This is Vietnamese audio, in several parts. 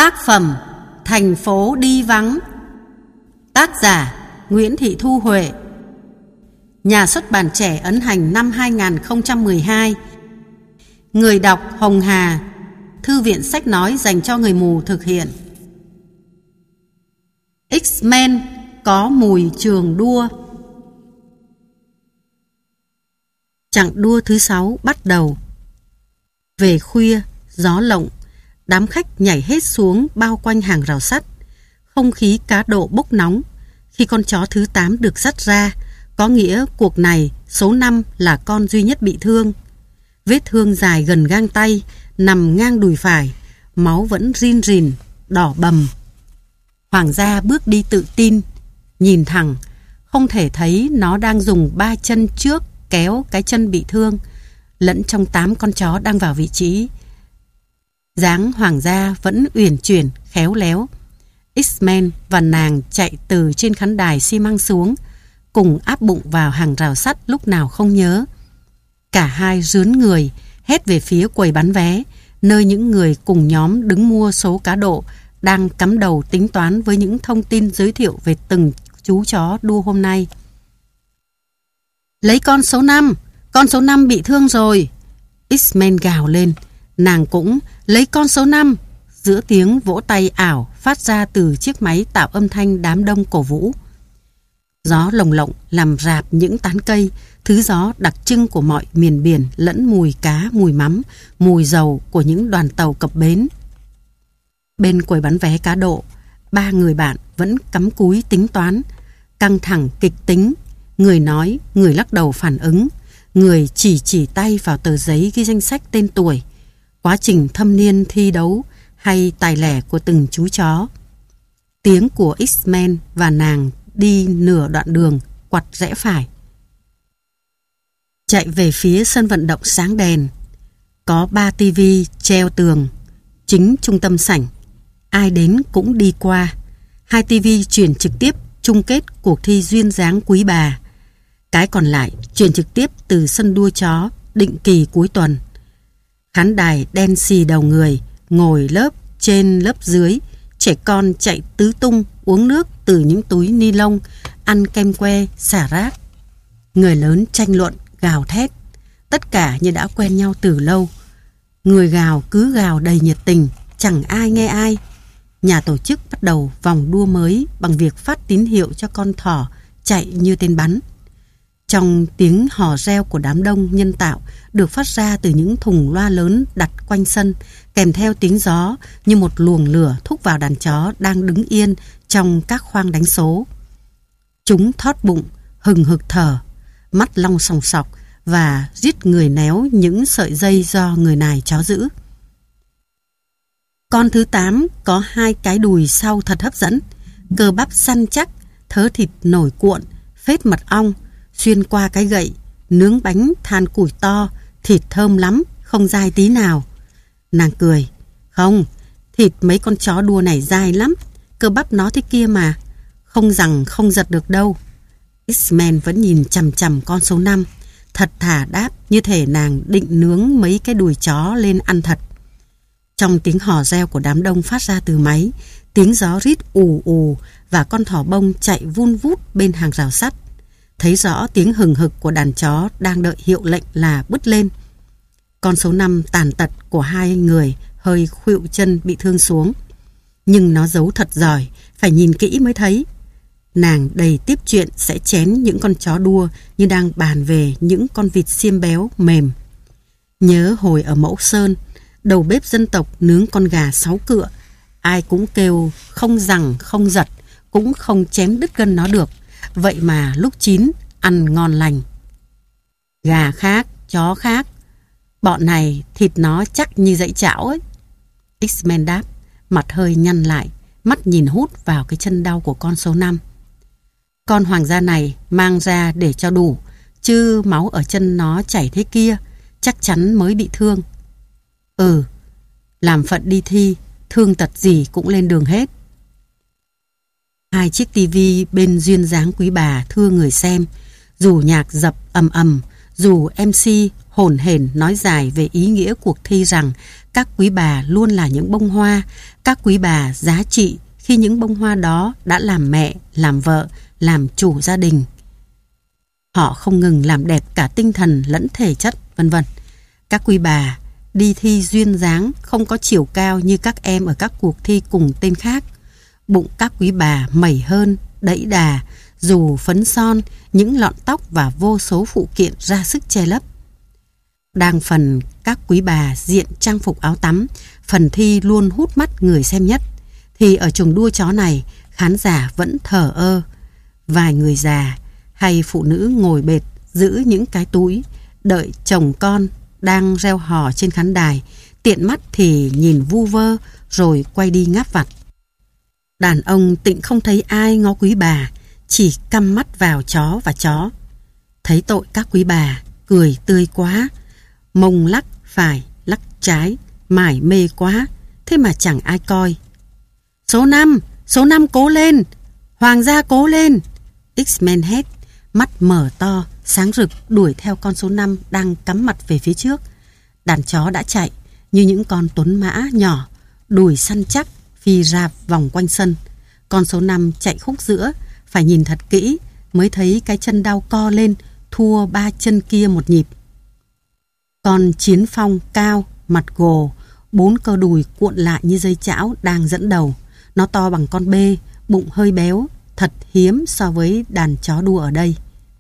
Tác phẩm Thành phố đi vắng. Tác giả Nguyễn Thị Thu Huệ. Nhà xuất bản Trẻ ấn hành năm 2012. Người đọc Hồng Hà. Thư viện sách nói dành cho người mù thực hiện. X-Men có mùi trường đua. Chặng đua thứ 6 bắt đầu. Về khuya, gió lộng, đám khách nhảy hết xuống bao quanh hàng rào sắt. Không khí cá độ bốc nóng. Khi con chó thứ 8 được dắt ra, có nghĩa cuộc này số 5 là con duy nhất bị thương. Vết thương dài gần gang tay, nằm ngang đùi phải, máu vẫn rin rìn, đỏ bầm. Hoàng gia bước đi tự tin, nhìn thẳng, không thể thấy nó đang dùng 3 chân trước kéo cái chân bị thương, lẫn trong 8 con chó đang vào vị trí. Dáng Hoàng gia vẫn uyển chuyển, khéo léo. X-Men và nàng chạy từ trên khán đài xi măng xuống, cùng áp bụng vào hàng rào sắt lúc nào không nhớ. Cả hai rướn người, hét về phía quầy bán vé, nơi những người cùng nhóm đứng mua số cá độ đang cắm đầu tính toán với những thông tin giới thiệu về từng chú chó đua hôm nay. Lấy con số 5 bị thương rồi. X-Men gào lên, nàng cũng lấy con số 5. Giữa tiếng vỗ tay ảo phát ra từ chiếc máy tạo âm thanh đám đông cổ vũ. Gió lồng lộng làm rạp những tán cây, thứ gió đặc trưng của mọi miền biển, lẫn mùi cá, mùi mắm, mùi dầu của những đoàn tàu cập bến. Bên quầy bán vé cá độ, 3 người bạn vẫn cắm cúi tính toán, căng thẳng kịch tính, người nói, người lắc đầu phản ứng, người chỉ tay vào tờ giấy ghi danh sách tên tuổi, quá trình thâm niên thi đấu hay tài lẻ của từng chú chó. Tiếng của X-Men và nàng đi nửa đoạn đường, quặt rẽ phải. Chạy về phía sân vận động sáng đèn. Có 3 tivi treo tường, chính trung tâm sảnh. Ai đến cũng đi qua. 2 tivi truyền trực tiếp chung kết cuộc thi duyên dáng quý bà. Cái còn lại truyền trực tiếp từ sân đua chó định kỳ cuối tuần. Khán đài đen xì đầu người, ngồi lớp trên lớp dưới, trẻ con chạy tứ tung uống nước từ những túi ni lông, ăn kem que, xả rác. Người lớn tranh luận, gào thét, tất cả như đã quen nhau từ lâu. Người gào cứ gào đầy nhiệt tình, chẳng ai nghe ai. Nhà tổ chức bắt đầu vòng đua mới bằng việc phát tín hiệu cho con thỏ chạy như tên bắn. Trong tiếng hò reo của đám đông nhân tạo được phát ra từ những thùng loa lớn đặt quanh sân, kèm theo tiếng gió như một luồng lửa thúc vào đàn chó đang đứng yên trong các khoang đánh số. Chúng thót bụng, hừng hực thở, mắt long sòng sọc và rít người néo những sợi dây do người nài chó giữ. Con thứ 8 có 2 cái đùi sau thật hấp dẫn, cơ bắp săn chắc, thớ thịt nổi cuộn, phết mật ong, xuyên qua cái gậy, nướng bánh than củi to, thịt thơm lắm, không dai tí nào. Nàng cười, không, thịt mấy con chó đua này dai lắm, cơ bắp nó thế kia mà, không rằng không giật được đâu. X-Men vẫn nhìn chằm chằm con số 5, thật thà đáp như thể nàng định nướng mấy cái đùi chó lên ăn thật. Trong tiếng hò reo của đám đông phát ra từ máy, tiếng gió rít ù ù và con thỏ bông chạy vun vút bên hàng rào sắt. Thấy rõ tiếng hừng hực của đàn chó đang đợi hiệu lệnh là bứt lên. Con số 5 tàn tật của 2 người hơi khuỵu chân bị thương xuống. Nhưng nó giấu thật giỏi, phải nhìn kỹ mới thấy. Nàng đầy tiếp chuyện sẽ chén những con chó đua như đang bàn về những con vịt xiêm béo mềm. Nhớ hồi ở Mẫu Sơn, đầu bếp dân tộc nướng con gà 6 cựa, ai cũng kêu không rằng không giật, cũng không chém đứt gân nó được. Vậy mà lúc chín ăn ngon lành. Gà khác, chó khác, bọn này thịt nó chắc như dãy chảo ấy. X-Men đáp, mặt hơi nhăn lại, mắt nhìn hút vào cái chân đau của con số 5. Con hoàng gia này mang ra để cho đủ, chứ máu ở chân nó chảy thế kia, chắc chắn mới bị thương. Làm phận đi thi, thương tật gì cũng lên đường hết. 2 chiếc tivi bên duyên dáng quý bà thưa người xem, dù nhạc dập ầm ầm, dù MC hổn hển nói dài về ý nghĩa cuộc thi rằng các quý bà luôn là những bông hoa, các quý bà giá trị khi những bông hoa đó đã làm mẹ, làm vợ, làm chủ gia đình. Họ không ngừng làm đẹp cả tinh thần lẫn thể chất, vân vân. Các quý bà đi thi duyên dáng, không có chiều cao như các em ở các cuộc thi cùng tên khác. Bụng các quý bà mẩy hơn, đẫy đà, dù phấn son, những lọn tóc và vô số phụ kiện ra sức che lấp. Đang phần các quý bà diện trang phục áo tắm, phần thi luôn hút mắt người xem nhất, thì ở chuồng đua chó này, khán giả vẫn thờ ơ. Vài người già hay phụ nữ ngồi bệt giữ những cái túi, đợi chồng con đang reo hò trên khán đài, tiện mắt thì nhìn vu vơ rồi quay đi ngáp vặt. Đàn ông tịnh không thấy ai ngó quý bà, chỉ căm mắt vào chó và chó. Thấy tội các quý bà, cười tươi quá, mông lắc phải, lắc trái, mải mê quá, thế mà chẳng ai coi. Số 5 cố lên, hoàng gia cố lên. X-Men hét, mắt mở to, sáng rực đuổi theo con số 5 đang cắm mặt về phía trước. Đàn chó đã chạy như những con tuấn mã nhỏ, đùi săn chắc, phi rạp vòng quanh sân. Con số 5 chạy khúc giữa, phải nhìn thật kỹ mới thấy cái chân đau co lên, thua 3 chân kia một nhịp. Con Chiến Phong cao, mặt gồ, 4 cơ đùi cuộn lại như dây chảo đang dẫn đầu. Nó to bằng con bê, bụng hơi béo, thật hiếm so với đàn chó đua ở đây.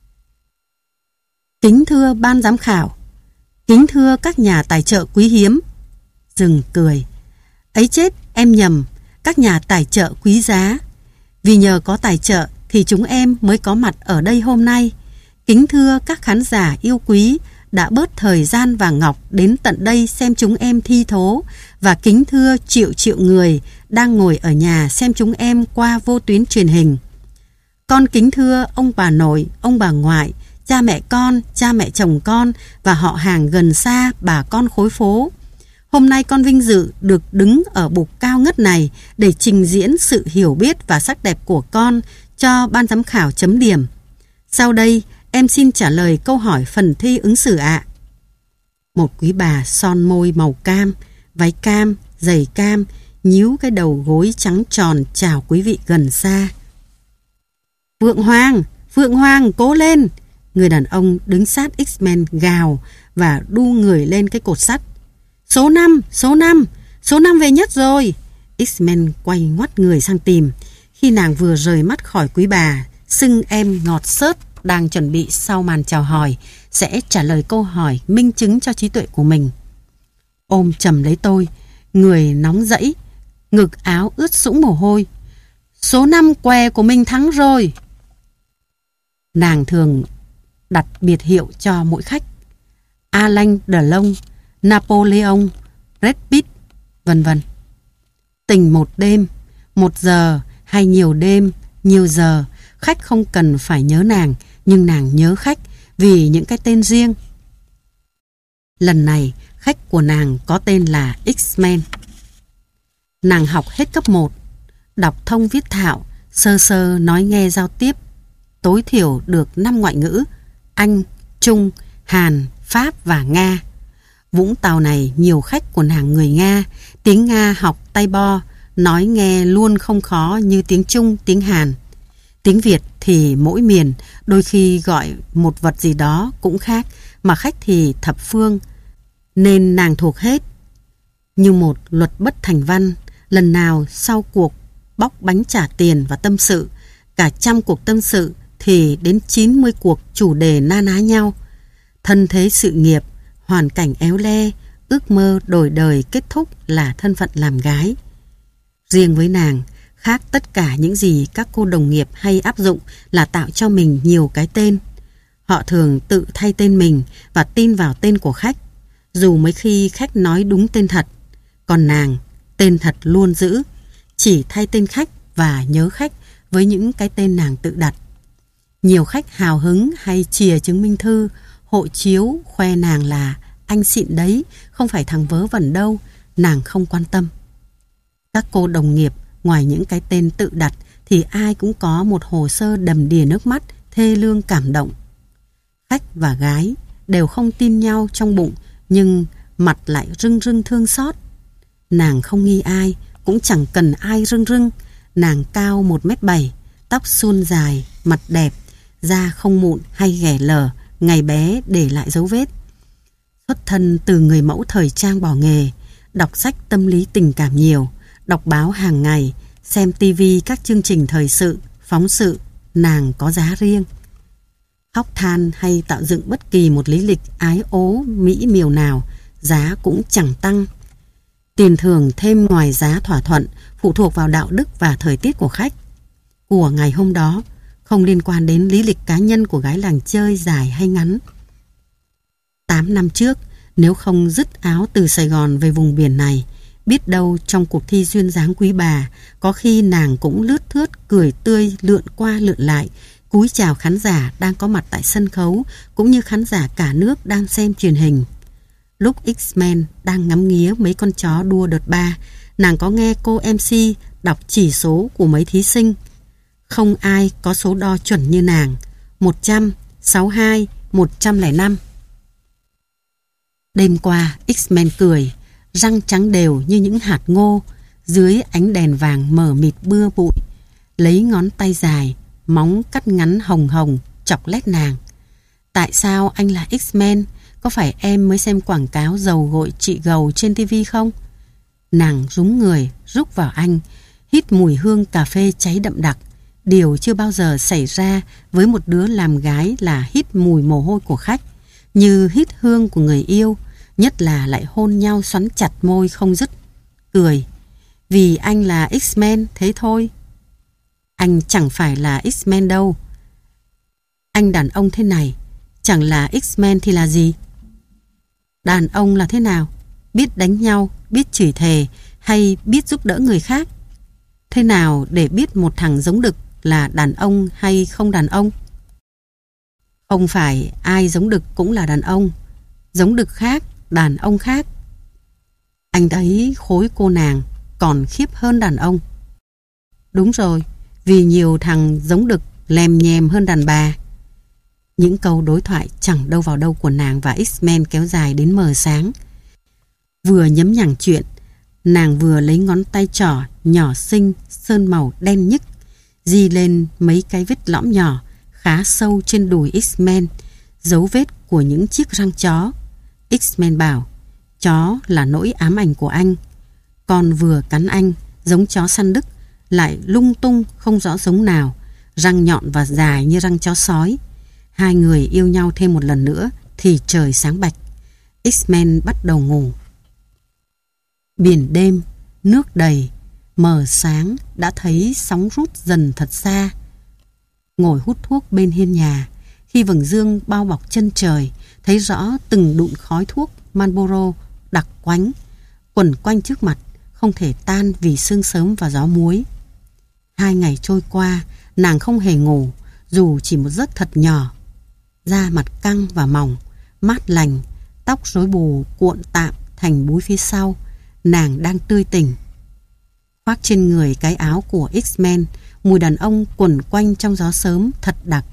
Kính thưa ban giám khảo, kính thưa các nhà tài trợ quý hiếm. Dừng cười. Ấy chết, em nhầm, các nhà tài trợ quý giá. Vì nhờ có tài trợ thì chúng em mới có mặt ở đây hôm nay. Kính thưa các khán giả yêu quý đã bớt thời gian và ngọc đến tận đây xem chúng em thi thố, và kính thưa triệu triệu người đang ngồi ở nhà xem chúng em qua vô tuyến truyền hình. Con kính thưa ông bà nội, ông bà ngoại, cha mẹ con, cha mẹ chồng con và họ hàng gần xa, bà con khối phố. Hôm nay con vinh dự được đứng ở bục cao ngất này để trình diễn sự hiểu biết và sắc đẹp của con cho ban giám khảo chấm điểm. Sau đây, em xin trả lời câu hỏi phần thi ứng xử ạ. Một quý bà son môi màu cam, váy cam, giày cam, nhíu cái đầu gối trắng tròn chào quý vị gần xa. Phượng Hoàng, cố lên! Người đàn ông đứng sát X-Men gào và đu người lên cái cột sắt. Số 5 về nhất rồi! X-Men quay ngoắt người sang tìm. Khi nàng vừa rời mắt khỏi quý bà, xưng em ngọt xớt đang chuẩn bị sau màn chào hỏi sẽ trả lời câu hỏi minh chứng cho trí tuệ của mình. Ôm chầm lấy tôi, người nóng rẫy, ngực áo ướt sũng mồ hôi. Số 5 què của mình thắng rồi. Nàng thường đặt biệt hiệu cho mỗi khách: Alain Delon, Napoleon, Brad Pitt, vân vân. Tình một đêm, 1 giờ hay nhiều đêm, nhiều giờ, khách không cần phải nhớ nàng, nhưng nàng nhớ khách vì những cái tên riêng. Lần này, khách của nàng có tên là X-Men. Nàng học hết cấp 1, đọc thông viết thạo, sơ sơ nói nghe giao tiếp, tối thiểu được 5 ngoại ngữ: Anh, Trung, Hàn, Pháp và Nga. Vũng Tàu này nhiều khách của nàng người Nga, tiếng Nga học tay bo, nói nghe luôn không khó như tiếng Trung, tiếng Hàn. Tiếng Việt thì mỗi miền đôi khi gọi một vật gì đó cũng khác, mà khách thì thập phương, nên nàng thuộc hết. Như một luật bất thành văn, lần nào sau cuộc bóc bánh trả tiền và tâm sự, cả 100 cuộc tâm sự thì đến 90 cuộc chủ đề na ná nhau. Thân thế sự nghiệp, hoàn cảnh éo le, ước mơ đổi đời kết thúc là thân phận làm gái. Riêng với nàng, khác tất cả những gì các cô đồng nghiệp hay áp dụng là tạo cho mình nhiều cái tên. Họ thường tự thay tên mình và tin vào tên của khách, dù mấy khi khách nói đúng tên thật. Còn nàng, tên thật luôn giữ, chỉ thay tên khách và nhớ khách với những cái tên nàng tự đặt. Nhiều khách hào hứng hay chìa chứng minh thư, hộ chiếu khoe nàng là anh xịn đấy, không phải thằng vớ vẩn đâu. Nàng không quan tâm. Các cô đồng nghiệp ngoài những cái tên tự đặt thì ai cũng có một hồ sơ đầm đìa nước mắt, thê lương cảm động. Khách và gái đều không tin nhau trong bụng, nhưng mặt lại rưng rưng thương xót. Nàng không nghi ai, cũng chẳng cần ai rưng rưng. Nàng cao 1m7, tóc suôn dài, mặt đẹp, da không mụn hay ghẻ lở, ngày bé để lại dấu vết. Xuất thân từ người mẫu thời trang bỏ nghề, đọc sách tâm lý tình cảm nhiều, đọc báo hàng ngày, xem tivi các chương trình thời sự, phóng sự, nàng có giá riêng. Khóc than hay tạo dựng bất kỳ một lý lịch ái ố mỹ miều nào, giá cũng chẳng tăng. Tiền thưởng thêm ngoài giá thỏa thuận phụ thuộc vào đạo đức và thời tiết của khách. Của ngày hôm đó không liên quan đến lý lịch cá nhân của gái làng chơi dài hay ngắn. 8 năm trước, nếu không dứt áo từ Sài Gòn về vùng biển này, biết đâu trong cuộc thi duyên dáng quý bà, có khi nàng cũng lướt thướt cười tươi lượn qua lượn lại, cúi chào khán giả đang có mặt tại sân khấu, cũng như khán giả cả nước đang xem truyền hình. Lúc X-Men đang ngắm nghía mấy con chó đua đợt 3, nàng có nghe cô MC đọc chỉ số của mấy thí sinh. Không ai có số đo chuẩn như nàng, 100, 62, 105. Đêm qua, X-Men cười, răng trắng đều như những hạt ngô, dưới ánh đèn vàng mờ mịt bưa bụi, lấy ngón tay dài, móng cắt ngắn hồng hồng, chọc lét nàng. Tại sao anh là X-Men? Có phải em mới xem quảng cáo dầu gội trị gầu trên tivi không? Nàng rúm người, rúc vào anh, hít mùi hương cà phê cháy đậm đặc. Điều chưa bao giờ xảy ra với một đứa làm gái là hít mùi mồ hôi của khách, như hít hương của người yêu, nhất là lại hôn nhau xoắn chặt môi không dứt. Cười, vì anh là X-Men thế thôi. Anh chẳng phải là X-Men đâu. Anh đàn ông thế này, chẳng là X-Men thì là gì? Đàn ông là thế nào? Biết đánh nhau, biết chửi thề hay biết giúp đỡ người khác? Thế nào để biết một thằng giống đực là đàn ông hay không đàn ông? Không phải ai giống đực cũng là đàn ông. Giống đực khác, đàn ông khác. Anh thấy khối cô nàng còn khiếp hơn đàn ông. Đúng rồi, vì nhiều thằng giống đực lèm nhèm hơn đàn bà. Những câu đối thoại chẳng đâu vào đâu của nàng và X-Men kéo dài đến mờ sáng. Vừa nhấm nhằng chuyện, nàng vừa lấy ngón tay trỏ nhỏ xinh sơn màu đen nhức di lên mấy cái vết lõm nhỏ khá sâu trên đùi X-Men, dấu vết của những chiếc răng chó. X-Men bảo chó là nỗi ám ảnh của anh. Con vừa cắn anh giống chó săn Đức, lại lung tung không rõ giống nào, răng nhọn và dài như răng chó sói. Hai người yêu nhau thêm một lần nữa thì trời sáng bạch. X-Men bắt đầu ngủ. Biển đêm, nước đầy, mờ sáng đã thấy sóng rút dần thật xa. Ngồi hút thuốc bên hiên nhà, khi vầng dương bao bọc chân trời, thấy rõ từng đụn khói thuốc Marlboro đặc quánh quẩn quanh trước mặt, không thể tan vì sương sớm và gió muối. 2 ngày trôi qua, nàng không hề ngủ, dù chỉ một giấc thật nhỏ. Da mặt căng và mỏng, mát lành, tóc rối bù cuộn tạm thành búi phía sau, nàng đang tươi tỉnh. Khoác trên người cái áo của X-Men, mùi đàn ông quẩn quanh trong gió sớm thật đặc.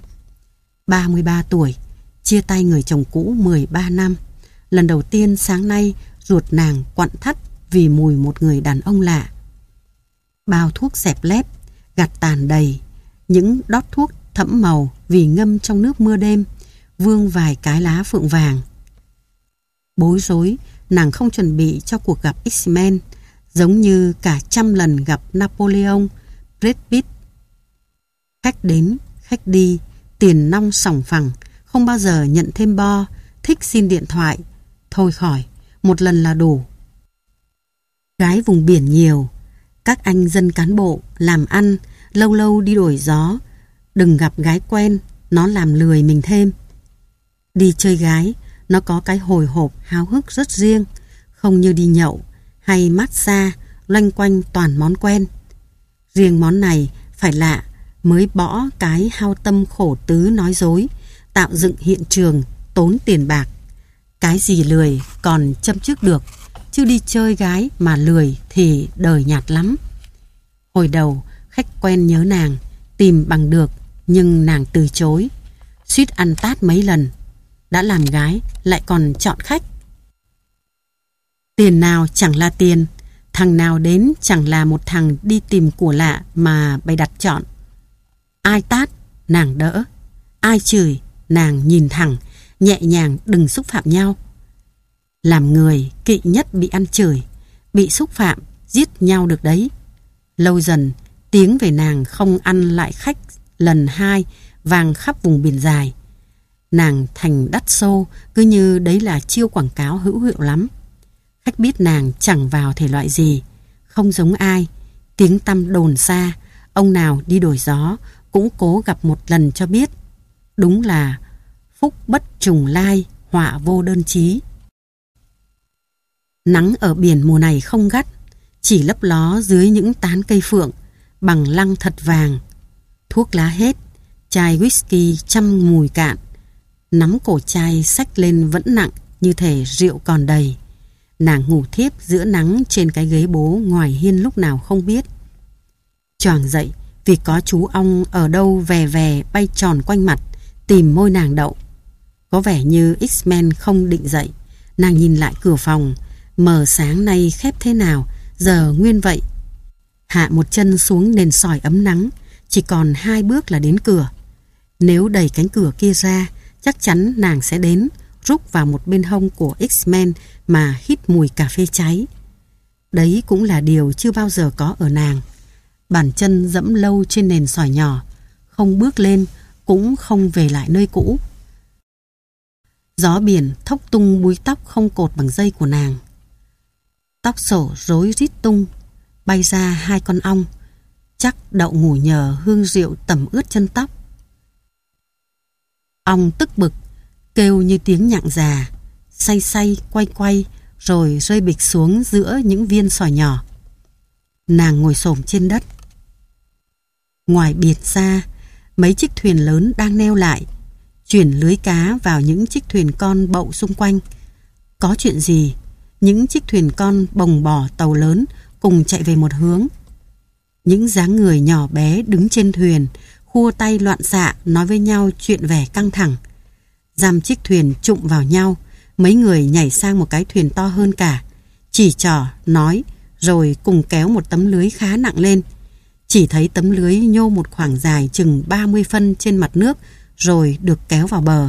33 tuổi, chia tay người chồng cũ 13 năm. Lần đầu tiên sáng nay ruột nàng quặn thắt vì mùi một người đàn ông lạ. Bao thuốc xẹp lép, gạt tàn đầy, những đót thuốc thẫm màu vì ngâm trong nước mưa đêm, vương vài cái lá phượng vàng. Bối rối, nàng không chuẩn bị cho cuộc gặp X-Men, giống như cả trăm lần gặp Napoleon, Brad Pitt. Khách đến, khách đi, tiền nong sòng phẳng, không bao giờ nhận thêm bo, thích xin điện thoại. Thôi khỏi, một lần là đủ. Gái vùng biển nhiều, các anh dân cán bộ, làm ăn, lâu lâu đi đổi gió. Đừng gặp gái quen, nó làm lười mình thêm. Đi chơi gái, nó có cái hồi hộp háo hức rất riêng, không như đi nhậu hay massage loanh quanh toàn món quen. Riêng món này phải lạ mới bỏ cái hao tâm khổ tứ nói dối, tạo dựng hiện trường, tốn tiền bạc. Cái gì lười còn châm chước được, chứ đi chơi gái mà lười thì đời nhạt lắm. Hồi đầu khách quen nhớ nàng, tìm bằng được, nhưng nàng từ chối, suýt ăn tát mấy lần. đã làm gái lại còn chọn khách. Tiền nào chẳng là tiền, thằng nào đến chẳng là một thằng đi tìm của lạ mà bày đặt chọn. Ai tát, nàng đỡ. Ai chửi, nàng nhìn thẳng, nhẹ nhàng đừng xúc phạm nhau. Làm người kỵ nhất bị ăn chửi, bị xúc phạm, giết nhau được đấy. Lâu dần, tiếng về nàng không ăn lại khách lần hai vang khắp vùng biển dài. Nàng thành đắt xô, cứ như đấy là chiêu quảng cáo hữu hiệu lắm. Khách biết nàng chẳng vào thể loại gì, không giống ai. Tiếng tăm đồn xa, ông nào đi đổi gió cũng cố gặp một lần cho biết. Đúng là phúc bất trùng lai, họa vô đơn chí. Nắng ở biển mùa này không gắt, chỉ lấp ló dưới những tán cây phượng, bằng lăng thật vàng. Thuốc lá hết, chai whisky trăm mùi cạn. Nắm cổ chai xách lên vẫn nặng, như thể rượu còn đầy. Nàng ngủ thiếp giữa nắng trên cái ghế bố ngoài hiên lúc nào không biết. Choàng dậy vì có chú ong ở đâu vè vè bay tròn quanh mặt, tìm môi nàng đậu. Có vẻ như X-Men không định dậy. Nàng nhìn lại cửa phòng, mờ sáng nay khép thế nào, giờ nguyên vậy. Hạ một chân xuống nền sỏi ấm nắng, chỉ còn 2 bước là đến cửa. Nếu đẩy cánh cửa kia ra, chắc chắn nàng sẽ đến, rúc vào một bên hông của X-Men mà hít mùi cà phê cháy. Đấy cũng là điều chưa bao giờ có ở nàng. Bàn chân dẫm lâu trên nền sỏi nhỏ, không bước lên, cũng không về lại nơi cũ. Gió biển thốc tung búi tóc không cột bằng dây của nàng. Tóc xổ rối rít tung, bay ra 2 con ong, chắc đậu ngủ nhờ hương rượu tẩm ướt chân tóc. Ong tức bực, kêu như tiếng nhặng già, say say quay quay rồi rơi bịch xuống giữa những viên sỏi nhỏ. Nàng ngồi xổm trên đất. Ngoài biệt ra, mấy chiếc thuyền lớn đang neo lại, chuyển lưới cá vào những chiếc thuyền con bậu xung quanh. Có chuyện gì? Những chiếc thuyền con bồng bò tàu lớn cùng chạy về một hướng. Những dáng người nhỏ bé đứng trên thuyền, khua tay loạn xạ nói với nhau chuyện vẻ căng thẳng. Dăm chiếc thuyền trụng vào nhau, mấy người nhảy sang một cái thuyền to hơn cả, chỉ trỏ, nói, rồi cùng kéo một tấm lưới khá nặng lên. Chỉ thấy tấm lưới nhô một khoảng dài chừng 30 phân trên mặt nước, rồi được kéo vào bờ.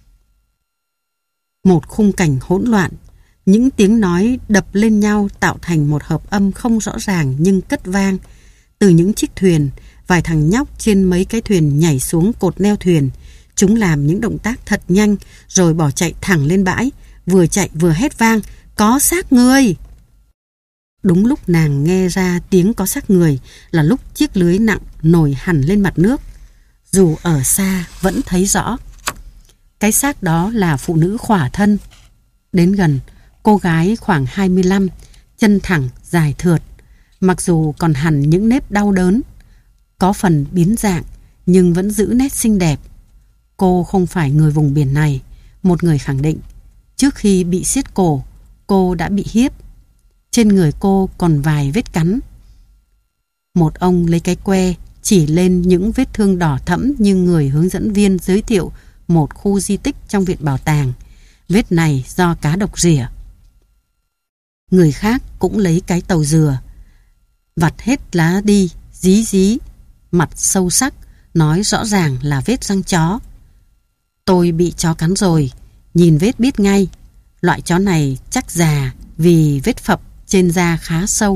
Một khung cảnh hỗn loạn, những tiếng nói đập lên nhau tạo thành một hợp âm không rõ ràng nhưng cất vang. Từ những chiếc thuyền, vài thằng nhóc trên mấy cái thuyền nhảy xuống cột neo thuyền. Chúng làm những động tác thật nhanh rồi bỏ chạy thẳng lên bãi, vừa chạy vừa hét vang, có xác người. Đúng lúc nàng nghe ra tiếng có xác người là lúc chiếc lưới nặng nổi hẳn lên mặt nước. Dù ở xa vẫn thấy rõ. Cái xác đó là phụ nữ khỏa thân. Đến gần, cô gái khoảng 25, chân thẳng, dài thượt. Mặc dù còn hằn những nếp đau đớn, có phần biến dạng nhưng vẫn giữ nét xinh đẹp. Cô không phải người vùng biển này, một người khẳng định. Trước khi bị siết cổ, cô đã bị hiếp. Trên người cô còn vài vết cắn. Một ông lấy cái que chỉ lên những vết thương đỏ thẫm như người hướng dẫn viên giới thiệu một khu di tích trong viện bảo tàng. Vết này do cá độc rỉa. Người khác cũng lấy cái tàu dừa, vặt hết lá đi, dí dí, mặt sâu sắc, nói rõ ràng là vết răng chó. Tôi bị chó cắn rồi, nhìn vết biết ngay. Loại chó này chắc già vì vết phập trên da khá sâu.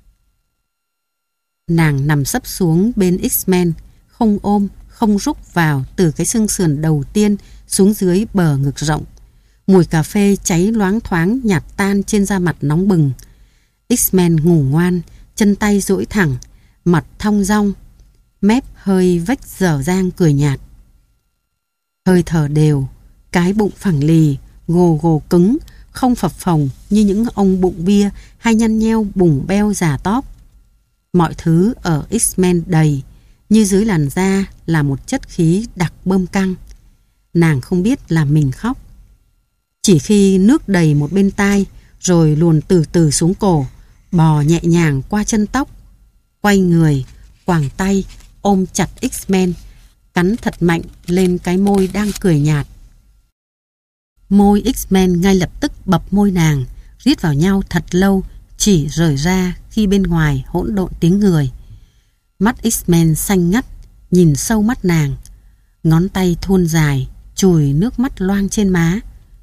Nàng nằm sấp xuống bên X-Men, không ôm, không rúc vào từ cái xương sườn đầu tiên xuống dưới bờ ngực rộng. Mùi cà phê cháy loáng thoáng nhạt tan trên da mặt nóng bừng. X-Men ngủ ngoan, chân tay duỗi thẳng, mặt thong dong, mép hơi vách dở dang cười nhạt. Hơi thở đều, cái bụng phẳng lì, gồ gồ cứng, không phập phồng như những ông bụng bia hay nhăn nheo bùng beo già tóp. Mọi thứ ở X-Men đầy, như dưới làn da là một chất khí đặc bơm căng. Nàng không biết là mình khóc. Chỉ khi nước đầy một bên tai, rồi luồn từ từ xuống cổ, bò nhẹ nhàng qua chân tóc, quay người, quàng tay, ôm chặt X-Men, cắn thật mạnh lên cái môi đang cười nhạt. Môi X-Men ngay lập tức bập môi nàng, rít vào nhau thật lâu, chỉ rời ra khi bên ngoài hỗn độn tiếng người. Mắt X-Men xanh ngắt, nhìn sâu mắt nàng. Ngón tay thon dài, chùi nước mắt loang trên má.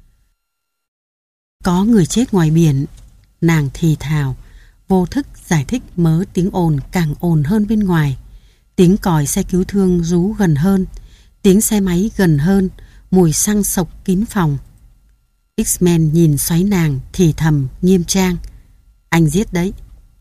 Có người chết ngoài biển, nàng thì thào, vô thức giải thích mớ tiếng ồn càng ồn hơn bên ngoài. Tiếng còi xe cứu thương rú gần hơn, tiếng xe máy gần hơn, mùi xăng sộc kín phòng. X-Men nhìn xoáy nàng thì thầm nghiêm trang, anh giết đấy.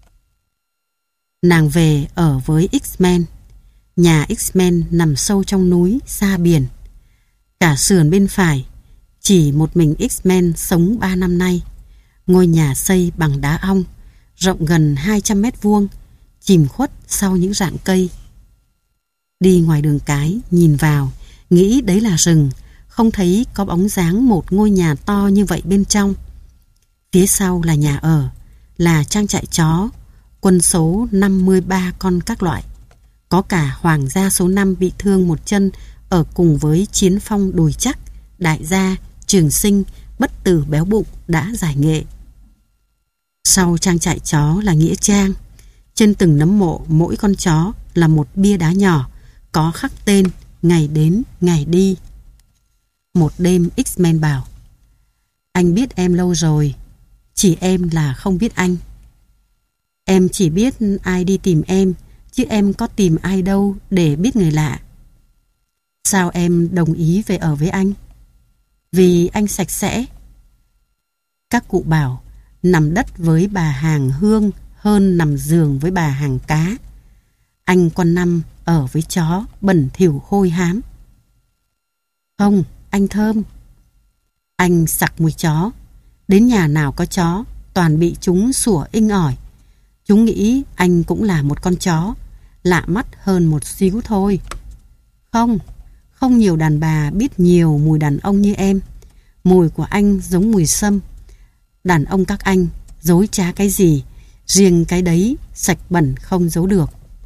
Nàng về ở với X-Men. Nhà X-Men nằm sâu trong núi, xa biển. Cả sườn bên phải, chỉ một mình X-Men sống 3 năm nay. Ngôi nhà xây bằng đá ong, rộng gần 200 mét vuông, chìm khuất sau những rặng cây. Đi ngoài đường cái, nhìn vào, nghĩ đấy là rừng, không thấy có bóng dáng một ngôi nhà to như vậy bên trong. Phía sau là nhà ở, là trang trại chó, quân số 53 con các loại. Có cả hoàng gia số 5 bị thương một chân ở cùng với Chiến Phong đùi chắc, đại gia, Trường Sinh, Bất Tử béo bụng đã giải nghệ. Sau trang trại chó là nghĩa trang. Trên từng nấm mộ mỗi con chó là một bia đá nhỏ, có khắc tên, ngày đến, ngày đi. Một đêm X-Men bảo, anh biết em lâu rồi, chỉ em là không biết anh. Em chỉ biết ai đi tìm em, chứ em có tìm ai đâu để biết người lạ. Sao em đồng ý về ở với anh? Vì anh sạch sẽ. Các cụ bảo, nằm đất với bà hàng hương hơn nằm giường với bà hàng cá. Anh con năm ở với chó bẩn thỉu hôi hám. Không, anh thơm. Anh sặc mùi chó. Đến nhà nào có chó, toàn bị chúng sủa inh ỏi. Chúng nghĩ anh cũng là một con chó, lạ mắt hơn một xíu thôi. Không nhiều đàn bà biết nhiều mùi đàn ông như em. Mùi của anh giống mùi sâm. Đàn ông các anh dối trá cái gì, riêng cái đấy sạch bẩn không giấu được.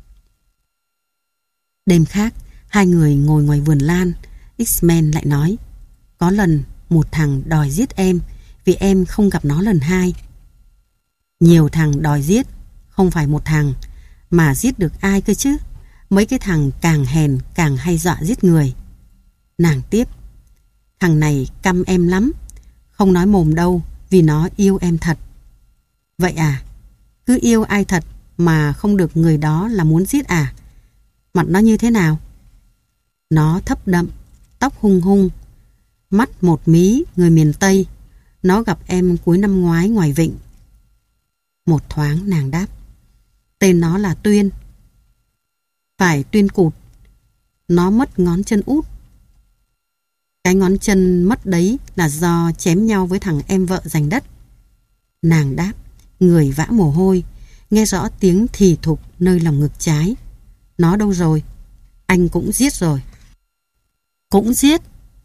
Đêm khác, hai người ngồi ngoài vườn lan. X-Men lại nói, có lần một thằng đòi giết em vì em không gặp nó lần hai. Nhiều thằng đòi giết, không phải một thằng, mà giết được ai cơ chứ? Mấy cái thằng càng hèn càng hay dọa giết người. Nàng tiếp, thằng này căm em lắm, không nói mồm đâu vì nó yêu em thật. Vậy à? Cứ yêu ai thật mà không được người đó là muốn giết à? Mặt nó như thế nào? Nó thấp đậm, tóc hung hung, mắt một mí, người miền Tây. Nó gặp em cuối năm ngoái ngoài vịnh. Một thoáng nàng đáp, tên nó là Tuyên. Phải Tuyên cụt. Nó mất ngón chân út. Cái ngón chân mất đấy là do chém nhau với thằng em vợ giành đất. Nàng đáp, người vã mồ hôi, nghe rõ tiếng thì thục nơi lòng ngực trái. Nó đâu rồi? Anh cũng giết rồi. Cũng giết?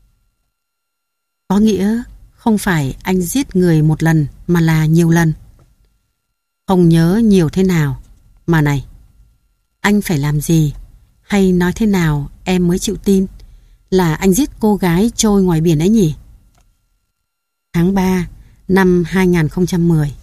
Có nghĩa không phải anh giết người một lần mà là nhiều lần. Không nhớ nhiều thế nào. Mà này, anh phải làm gì hay nói thế nào em mới chịu tin là anh giết cô gái trôi ngoài biển ấy nhỉ? Tháng 3 năm 2010.